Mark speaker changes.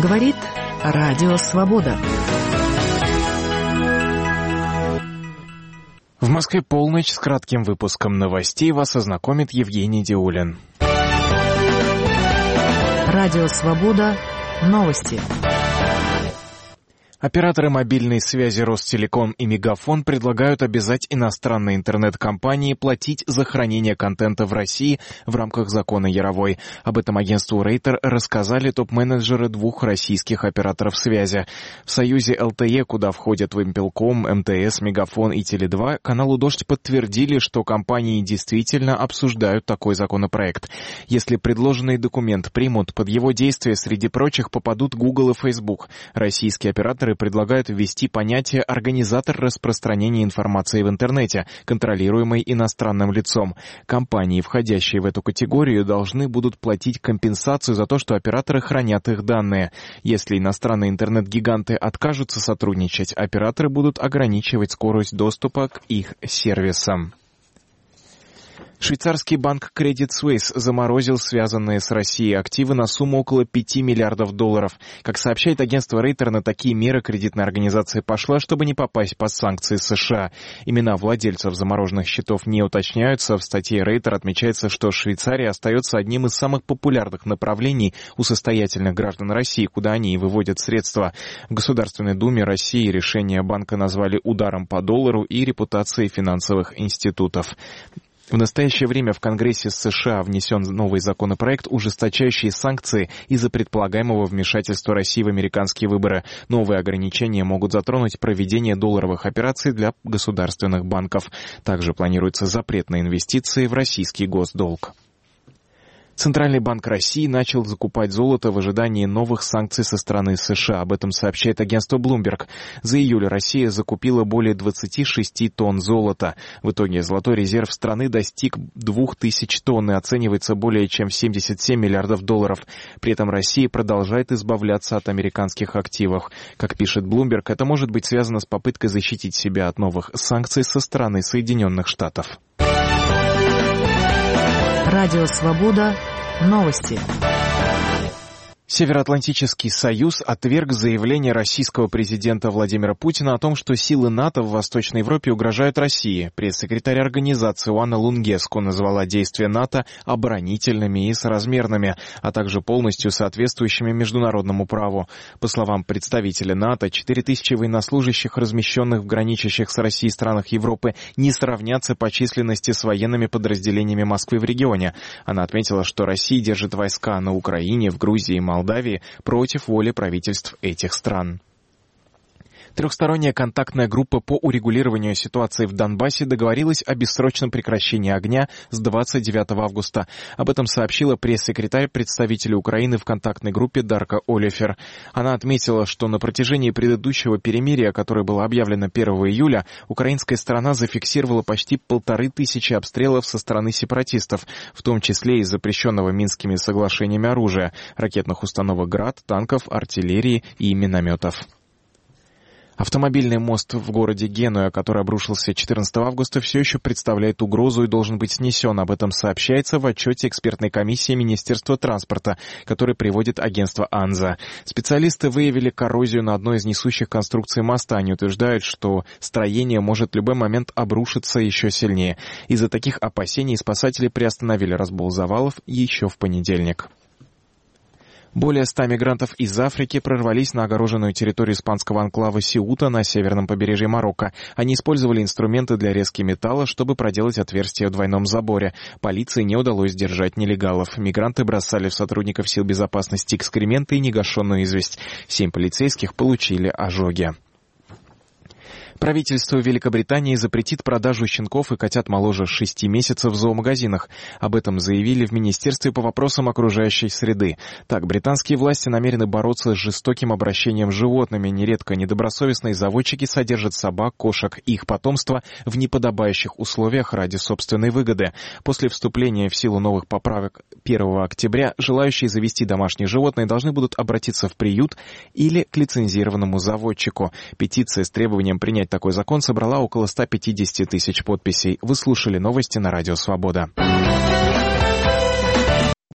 Speaker 1: Говорит Радио Свобода.
Speaker 2: В Москве полночь. С кратким выпуском новостей вас ознакомит Евгений Диулин.
Speaker 1: Радио Свобода. Новости.
Speaker 2: Операторы мобильной связи Ростелеком и Мегафон предлагают обязать иностранные интернет-компании платить за хранение контента в России в рамках закона Яровой. Об этом агентству Рейтер рассказали топ-менеджеры двух российских операторов связи. В союзе ЛТЕ, куда входят Вимпелком, МТС, Мегафон и Теле2, каналу «Дождь» подтвердили, что компании действительно обсуждают такой законопроект. Если предложенный документ примут, под его действие среди прочих попадут Google и Facebook. Российские операторы предлагают ввести понятие «организатор распространения информации в интернете», контролируемый иностранным лицом. Компании, входящие в эту категорию, должны будут платить компенсацию за то, что операторы хранят их данные. Если иностранные интернет-гиганты откажутся сотрудничать, операторы будут ограничивать скорость доступа к их сервисам. Швейцарский банк Credit Suisse заморозил связанные с Россией активы на сумму около $5 миллиардов. Как сообщает агентство Рейтер, на такие меры кредитная организация пошла, чтобы не попасть под санкции США. Имена владельцев замороженных счетов не уточняются. В статье Рейтер отмечается, что Швейцария остается одним из самых популярных направлений у состоятельных граждан России, куда они и выводят средства. В Государственной Думе России решение банка назвали ударом по доллару и репутации финансовых институтов. В настоящее время в Конгрессе США внесен новый законопроект, ужесточающий санкции из-за предполагаемого вмешательства России в американские выборы. Новые ограничения могут затронуть проведение долларовых операций для государственных банков. Также планируется запрет на инвестиции в российский госдолг. Центральный банк России начал закупать золото в ожидании новых санкций со стороны США. Об этом сообщает агентство Bloomberg. За июль Россия закупила более 26 тонн золота. В итоге золотой резерв страны достиг 2000 тонн и оценивается более чем в $77 миллиардов. При этом Россия продолжает избавляться от американских активов. Как пишет Bloomberg, это может быть связано с попыткой защитить себя от новых санкций со стороны Соединенных Штатов.
Speaker 1: Радио Свобода. Новости.
Speaker 2: Североатлантический союз отверг заявление российского президента Владимира Путина о том, что силы НАТО в Восточной Европе угрожают России. Пресс-секретарь организации Уанна Лунгеску назвала действия НАТО оборонительными и соразмерными, а также полностью соответствующими международному праву. По словам представителя НАТО, 4000 военнослужащих, размещенных в граничащих с Россией странах Европы, не сравнятся по численности с военными подразделениями Москвы в регионе. Она отметила, что Россия держит войска на Украине, в Грузии и Молдавии против воли правительств этих стран. Трехсторонняя контактная группа по урегулированию ситуации в Донбассе договорилась о бессрочном прекращении огня с 29 августа. Об этом сообщила пресс-секретарь представителя Украины в контактной группе Дарка Олифер. Она отметила, что на протяжении предыдущего перемирия, которое было объявлено 1 июля, украинская сторона зафиксировала почти 1500 обстрелов со стороны сепаратистов, в том числе и запрещенного Минскими соглашениями оружия, ракетных установок «Град», танков, артиллерии и минометов. Автомобильный мост в городе Генуя, который обрушился 14 августа, все еще представляет угрозу и должен быть снесен. Об этом сообщается в отчете экспертной комиссии Министерства транспорта, который приводит агентство АНЗА. Специалисты выявили коррозию на одной из несущих конструкций моста. Они утверждают, что строение может в любой момент обрушиться еще сильнее. Из-за таких опасений спасатели приостановили разбол завалов еще в понедельник. Более 100 мигрантов из Африки прорвались на огороженную территорию испанского анклава Сеута на северном побережье Марокко. Они использовали инструменты для резки металла, чтобы проделать отверстие в двойном заборе. Полиции не удалось сдержать нелегалов. Мигранты бросали в сотрудников сил безопасности экскременты и негашенную известь. 7 полицейских получили ожоги. Правительство Великобритании запретит продажу щенков и котят моложе 6 месяцев в зоомагазинах. Об этом заявили в Министерстве по вопросам окружающей среды. Так, британские власти намерены бороться с жестоким обращением с животными. Нередко недобросовестные заводчики содержат собак, кошек и их потомство в неподобающих условиях ради собственной выгоды. После вступления в силу новых поправок 1 октября желающие завести домашние животные должны будут обратиться в приют или к лицензированному заводчику. Петиция с требованием принять такой закон собрала около 150 тысяч подписей. Вы слушали новости на Радио Свобода.